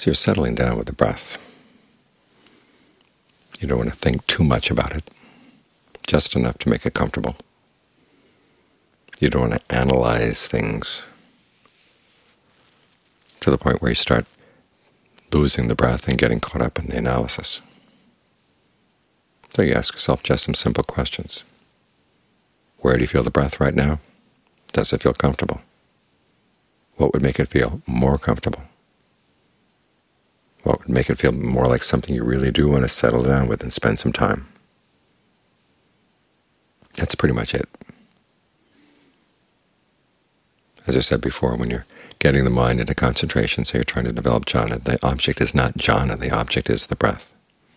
So you're settling down with the breath. You don't want to think too much about it, just enough to make it comfortable. You don't want to analyze things to the point where you start losing the breath and getting caught up in the analysis. So you ask yourself just some simple questions. Where do you feel the breath right now? Does it feel comfortable? What would make it feel more comfortable? What would make it feel more like something you really do want to settle down with and spend some time? That's pretty much it. As I said before, when you're getting the mind into concentration, so you're trying to develop jhana, the object is not jhana, the object is the breath.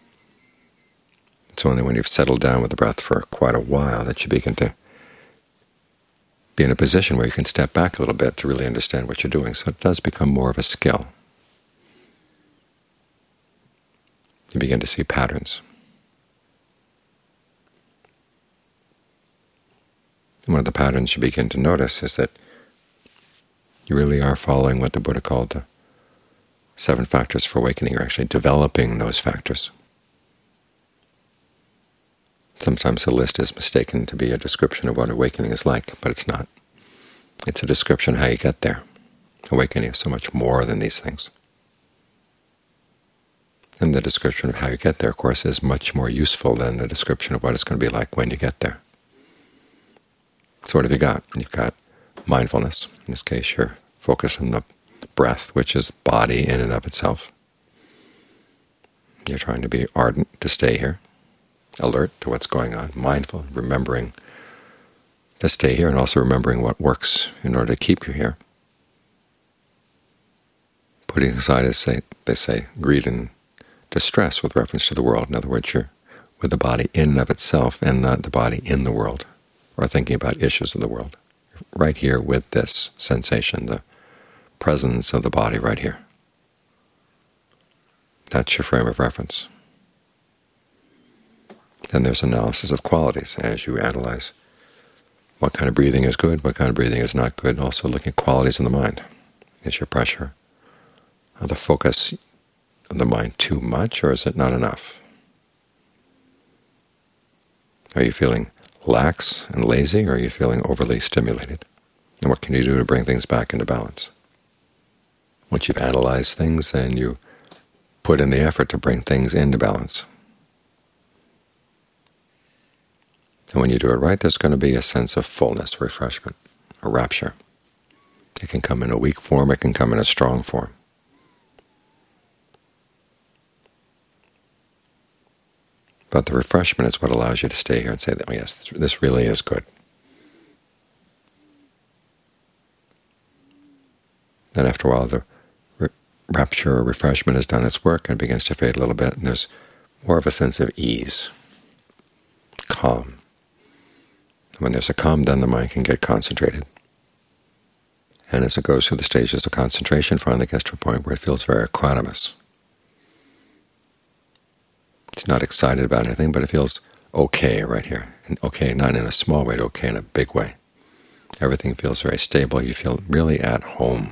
It's only when you've settled down with the breath for quite a while that you begin to be in a position where you can step back a little bit to really understand what you're doing. So it does become more of a skill. You begin to see patterns. And one of the patterns you begin to notice is that you really are following what the Buddha called the 7 factors for awakening. You're actually developing those factors. Sometimes the list is mistaken to be a description of what awakening is like, but it's not. It's a description of how you get there. Awakening is so much more than these things. And the description of how you get there, of course, is much more useful than the description of what it's going to be like when you get there. So what have you got? You've got mindfulness. In this case, you're focused on the breath, which is body in and of itself. You're trying to be ardent to stay here, alert to what's going on, mindful, remembering to stay here, and also remembering what works in order to keep you here. Putting aside, as they say, greed and distress with reference to the world. In other words, you're with the body in and of itself and not the body in the world, or thinking about issues of the world. Right here with this sensation, the presence of the body right here. That's your frame of reference. Then there's analysis of qualities as you analyze what kind of breathing is good, what kind of breathing is not good, also looking at qualities in the mind. Is your pressure, the focus of the mind too much, or is it not enough? Are you feeling lax and lazy, or are you feeling overly stimulated? And what can you do to bring things back into balance? Once you've analyzed things, then you put in the effort to bring things into balance. And when you do it right, there's going to be a sense of fullness, refreshment, a rapture. It can come in a weak form, it can come in a strong form. But the refreshment is what allows you to stay here and say that, oh yes, this really is good. Then after a while, the rapture or refreshment has done its work and begins to fade a little bit, and there's more of a sense of ease, calm. When there's a calm, then the mind can get concentrated. And as it goes through the stages of concentration, finally it gets to a point where it feels very equanimous. It's not excited about anything, but it feels okay right here. And okay, not in a small way, but okay in a big way. Everything feels very stable. You feel really at home.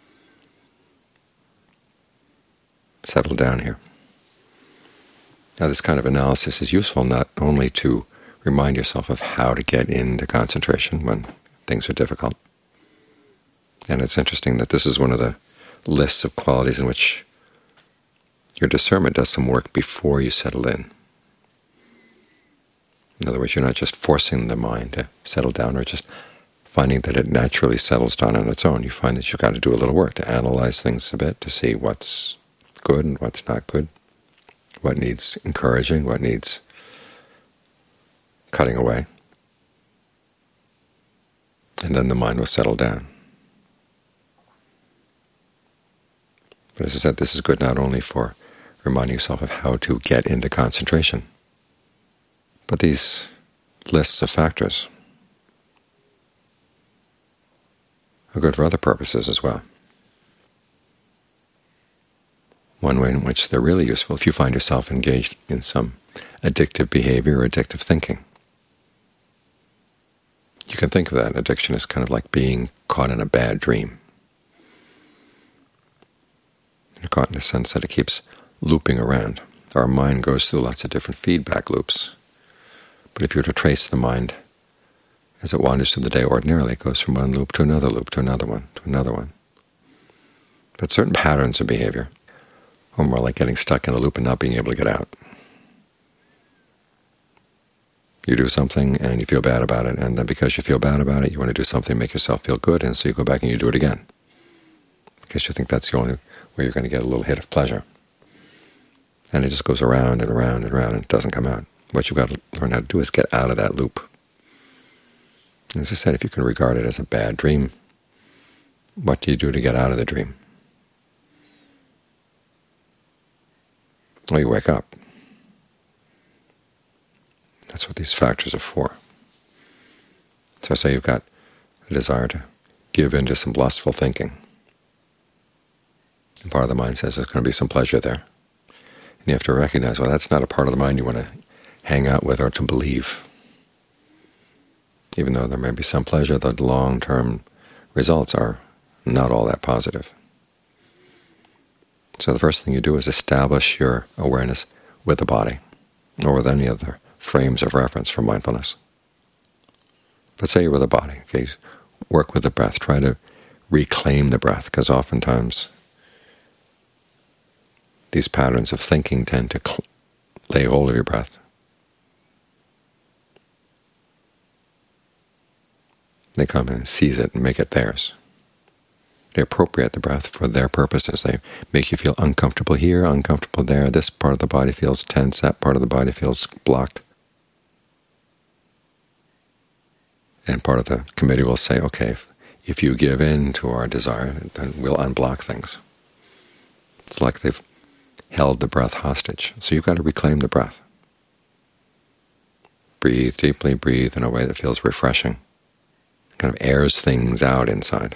Settle down here. Now this kind of analysis is useful not only to remind yourself of how to get into concentration when things are difficult. And it's interesting that this is one of the lists of qualities in which your discernment does some work before you settle in. In other words, you're not just forcing the mind to settle down or just finding that it naturally settles down on its own. You find that you've got to do a little work to analyze things a bit, to see what's good and what's not good, what needs encouraging, what needs cutting away. And then the mind will settle down. But as I said, this is good not only for reminding yourself of how to get into concentration, but these lists of factors are good for other purposes as well. One way in which they're really useful, if you find yourself engaged in some addictive behavior or addictive thinking. You can think of that addiction as kind of like being caught in a bad dream. You're caught in the sense that it keeps looping around. Our mind goes through lots of different feedback loops. But if you were to trace the mind as it wanders through the day ordinarily, it goes from one loop to another one, to another one. But certain patterns of behavior are more like getting stuck in a loop and not being able to get out. You do something and you feel bad about it, and then because you feel bad about it, you want to do something to make yourself feel good, and so you go back and you do it again, because you think that's the only way you're going to get a little hit of pleasure. And it just goes around and around and around, and it doesn't come out. What you've got to learn how to do is get out of that loop. As I said, if you can regard it as a bad dream, what do you do to get out of the dream? Well, you wake up. That's what these factors are for. So say you've got a desire to give in to some lustful thinking. And part of the mind says there's going to be some pleasure there. And you have to recognize, well, that's not a part of the mind you want to hang out with or to believe. Even though there may be some pleasure, the long-term results are not all that positive. So the first thing you do is establish your awareness with the body, or with any other frames of reference for mindfulness. But say you're with the body, okay, work with the breath, try to reclaim the breath, because oftentimes these patterns of thinking tend to lay hold of your breath. They come in and seize it and make it theirs. They appropriate the breath for their purposes. They make you feel uncomfortable here, uncomfortable there. This part of the body feels tense, that part of the body feels blocked. And part of the committee will say, okay, if you give in to our desire, then we'll unblock things. It's like they've held the breath hostage. So you've got to reclaim the breath. Breathe deeply, breathe in a way that feels refreshing. Kind of airs things out inside.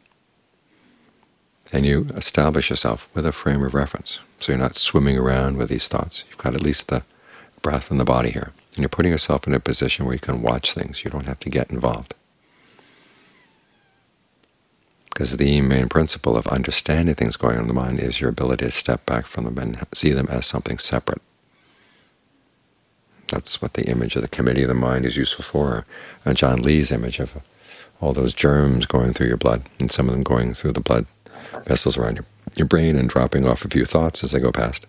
And you establish yourself with a frame of reference. So you're not swimming around with these thoughts. You've got at least the breath and the body here. And you're putting yourself in a position where you can watch things. You don't have to get involved. Because the main principle of understanding things going on in the mind is your ability to step back from them and see them as something separate. That's what the image of the committee of the mind is useful for. John Lee's image of all those germs going through your blood, and some of them going through the blood vessels around your brain and dropping off a few thoughts as they go past,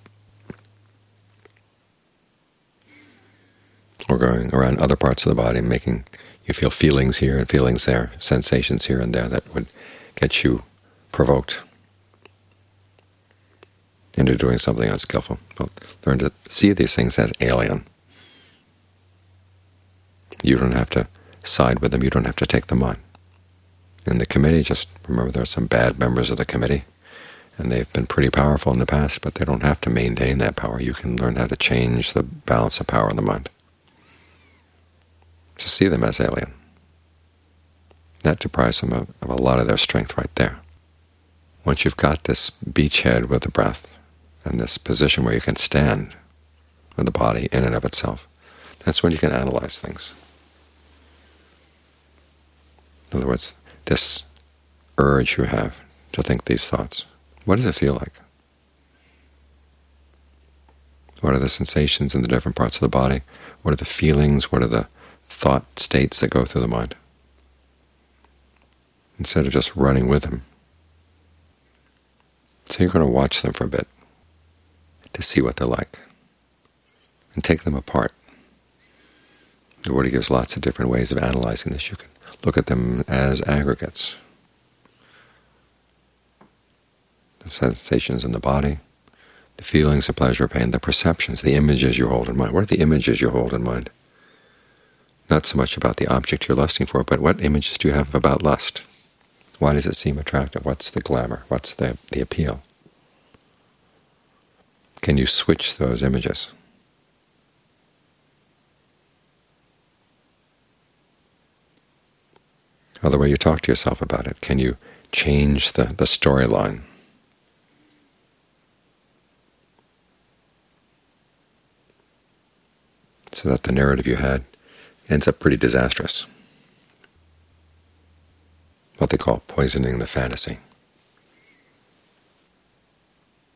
or going around other parts of the body, making you feel feelings here and feelings there, sensations here and there that would get you provoked into doing something unskillful. Well, learn to see these things as alien. You don't have to side with them. You don't have to take them on. In the committee, just remember there are some bad members of the committee, and they've been pretty powerful in the past, but they don't have to maintain that power. You can learn how to change the balance of power in the mind. Just see them as alien. That deprives them of a lot of their strength right there. Once you've got this beachhead with the breath and this position where you can stand with the body in and of itself, that's when you can analyze things. In other words, this urge you have to think these thoughts, what does it feel like? What are the sensations in the different parts of the body? What are the feelings? What are the thought states that go through the mind? Instead of just running with them. So you're going to watch them for a bit to see what they're like, and take them apart. The Buddha gives lots of different ways of analyzing this. You can look at them as aggregates. The sensations in the body, the feelings of pleasure or pain, the perceptions, the images you hold in mind. What are the images you hold in mind? Not so much about the object you're lusting for, but what images do you have about lust? Why does it seem attractive? What's the glamour? What's the appeal? Can you switch those images? Or the way you talk to yourself about it, can you change the storyline? So that the narrative you had ends up pretty disastrous. What they call poisoning the fantasy.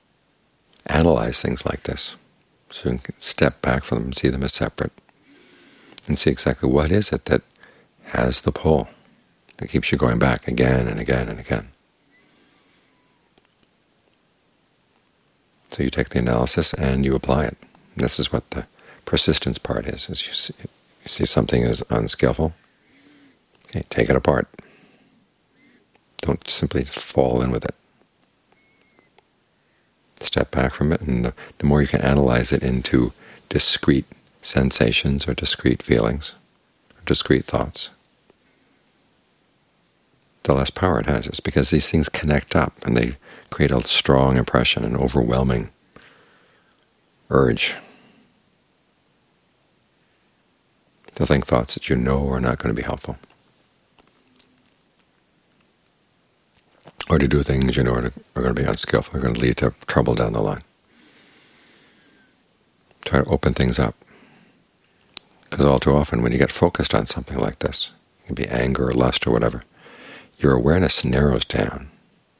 analyze things like this, so you can step back from them and see them as separate, and see exactly what is it that has the pull that keeps you going back again and again and again. So you take the analysis and you apply it. And this is what the persistence part is you see something as unskillful, okay, take it apart. Don't simply fall in with it. Step back from it, and the more you can analyze it into discrete sensations or discrete feelings or discrete thoughts, the less power it has. It's because these things connect up and they create a strong impression, an overwhelming urge to think thoughts that you know are not going to be helpful, or to do things you know are going to be unskillful, are going to lead to trouble down the line. Try to open things up, because all too often when you get focused on something like this, it can be anger or lust or whatever, your awareness narrows down.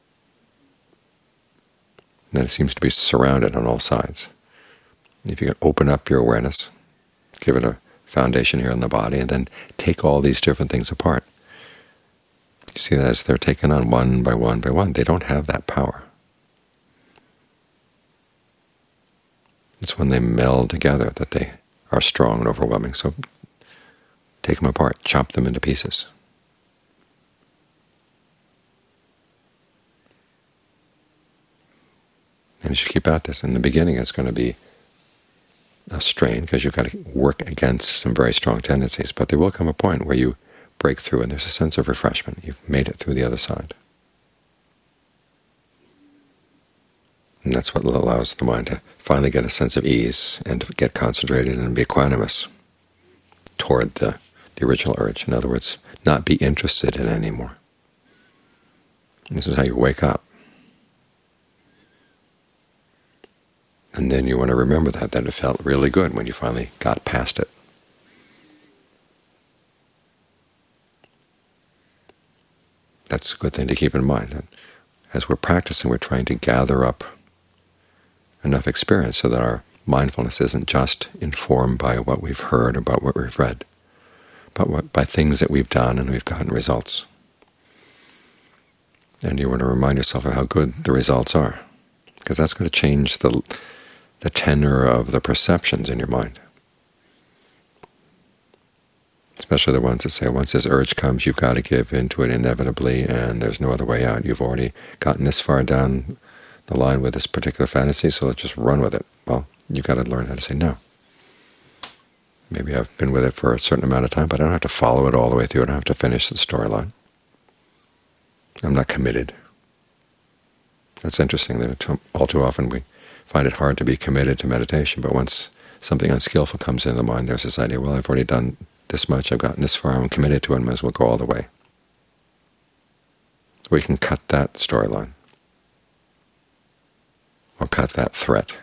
And then it seems to be surrounded on all sides. If you can open up your awareness, give it a foundation here in the body, and then take all these different things apart, you see that as they're taken on one by one by one, they don't have that power. It's when they meld together that they are strong and overwhelming. So take them apart, chop them into pieces. And as you keep at this, in the beginning it's going to be a strain, because you've got to work against some very strong tendencies, but there will come a point where you break through and there's a sense of refreshment. You've made it through the other side. And that's what allows the mind to finally get a sense of ease and to get concentrated and be equanimous toward the original urge. In other words, not be interested in it anymore. And this is how you wake up. And then you want to remember that it felt really good when you finally got past it. That's a good thing to keep in mind. That as we're practicing, we're trying to gather up enough experience so that our mindfulness isn't just informed by what we've heard or by what we've read, but by things that we've done and we've gotten results. And you want to remind yourself of how good the results are, because that's going to change the tenor of the perceptions in your mind. Especially the ones that say, once this urge comes, you've got to give into it inevitably, and there's no other way out. You've already gotten this far down the line with this particular fantasy, so let's just run with it. Well, you've got to learn how to say no. Maybe I've been with it for a certain amount of time, but I don't have to follow it all the way through. I don't have to finish the storyline. I'm not committed. That's interesting that all too often we find it hard to be committed to meditation, but once something unskillful comes into the mind, there's this idea, well, I've already done this much, I've gotten this far, I'm committed to it, might as well go all the way. We can cut that storyline, or cut that threat.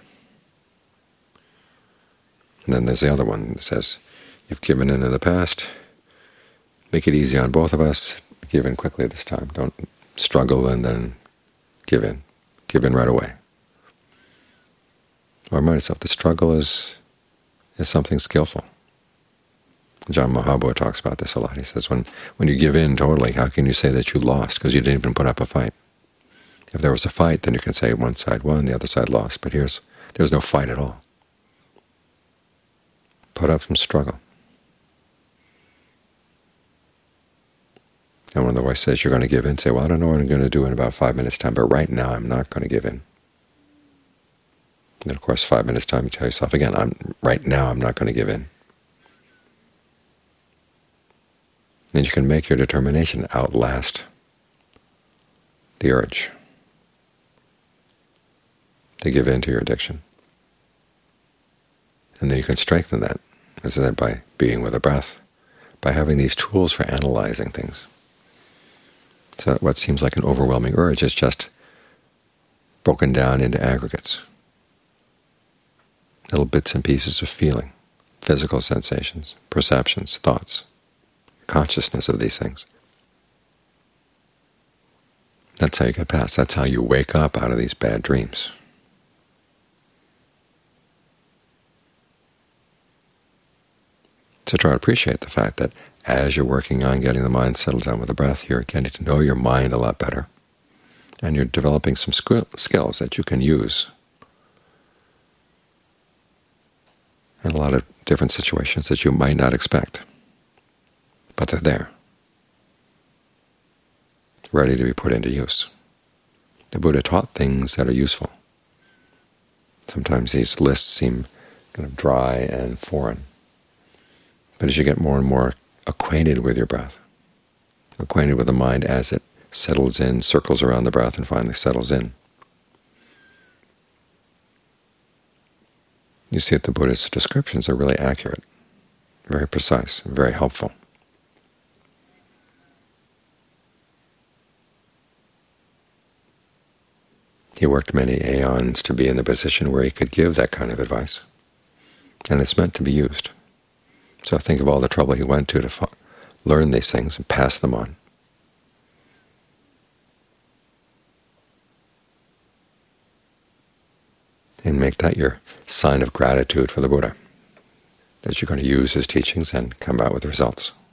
And then there's the other one that says, you've given in the past, make it easy on both of us, give in quickly this time. Don't struggle and then give in. Give in right away. Or remind yourself the struggle is something skillful. John Mahabua talks about this a lot. He says, when you give in totally, how can you say that you lost? Because you didn't even put up a fight. If there was a fight, then you can say one side won, the other side lost. But there's no fight at all. Put up some struggle. And when the voice says you're going to give in, say, well, I don't know what I'm going to do in about 5 minutes' time, but right now I'm not going to give in. And then, of course, 5 minutes' time you tell yourself again, right now I'm not going to give in. Then you can make your determination outlast the urge to give in to your addiction. And then you can strengthen that, as I said, by being with the breath, by having these tools for analyzing things. So that what seems like an overwhelming urge is just broken down into aggregates, little bits and pieces of feeling, physical sensations, perceptions, thoughts, consciousness of these things. That's how you get past. That's how you wake up out of these bad dreams. So try to appreciate the fact that as you're working on getting the mind settled down with the breath, you're getting to know your mind a lot better, and you're developing some skills that you can use in a lot of different situations that you might not expect, but they're there, ready to be put into use. The Buddha taught things that are useful. Sometimes these lists seem kind of dry and foreign, but as you get more and more acquainted with your breath, acquainted with the mind as it settles in, circles around the breath, and finally settles in, you see that the Buddha's descriptions are really accurate, very precise, and very helpful. He worked many aeons to be in the position where he could give that kind of advice, and it's meant to be used. So think of all the trouble he went to learn these things and pass them on. And make that your sign of gratitude for the Buddha, that you're going to use his teachings and come out with results.